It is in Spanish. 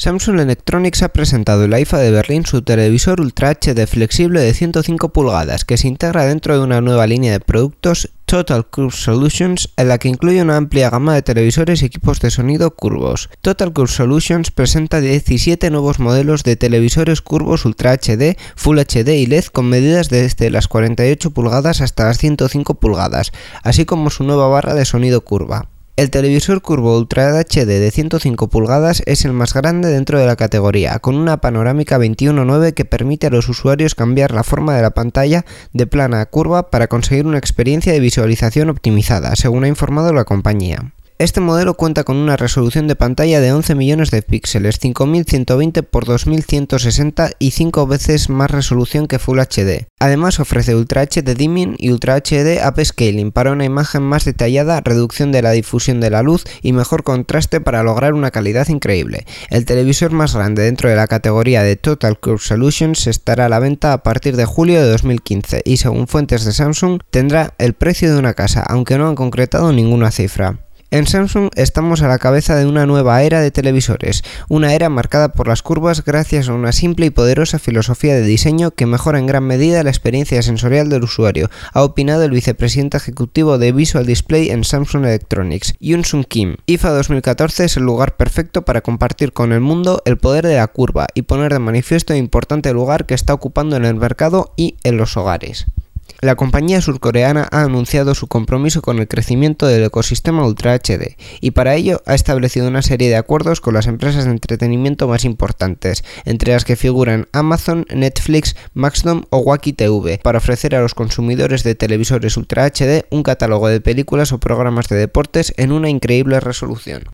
Samsung Electronics ha presentado en la IFA de Berlín su televisor Ultra HD flexible de 105 pulgadas que se integra dentro de una nueva línea de productos Total Curve Solutions, en la que incluye una amplia gama de televisores y equipos de sonido curvos. Total Curve Solutions presenta 17 nuevos modelos de televisores curvos Ultra HD, Full HD y LED con medidas desde las 48 pulgadas hasta las 105 pulgadas, así como su nueva barra de sonido curva. El televisor curvo Ultra HD de 105 pulgadas es el más grande dentro de la categoría, con una panorámica 21:9 que permite a los usuarios cambiar la forma de la pantalla de plana a curva para conseguir una experiencia de visualización optimizada, según ha informado la compañía. Este modelo cuenta con una resolución de pantalla de 11 millones de píxeles, 5120 x 2160 y 5 veces más resolución que Full HD. Además ofrece Ultra HD Dimming y Ultra HD Upscaling para una imagen más detallada, reducción de la difusión de la luz y mejor contraste para lograr una calidad increíble. El televisor más grande dentro de la categoría de Total Curve Solutions estará a la venta a partir de julio de 2015 y, según fuentes de Samsung, tendrá el precio de una casa, aunque no han concretado ninguna cifra. En Samsung estamos a la cabeza de una nueva era de televisores, una era marcada por las curvas gracias a una simple y poderosa filosofía de diseño que mejora en gran medida la experiencia sensorial del usuario, ha opinado el vicepresidente ejecutivo de Visual Display en Samsung Electronics, Yoon-Sung Kim. IFA 2014 es el lugar perfecto para compartir con el mundo el poder de la curva y poner de manifiesto el importante lugar que está ocupando en el mercado y en los hogares. La compañía surcoreana ha anunciado su compromiso con el crecimiento del ecosistema Ultra HD y para ello ha establecido una serie de acuerdos con las empresas de entretenimiento más importantes, entre las que figuran Amazon, Netflix, Maxdome o Waki TV, para ofrecer a los consumidores de televisores Ultra HD un catálogo de películas o programas de deportes en una increíble resolución.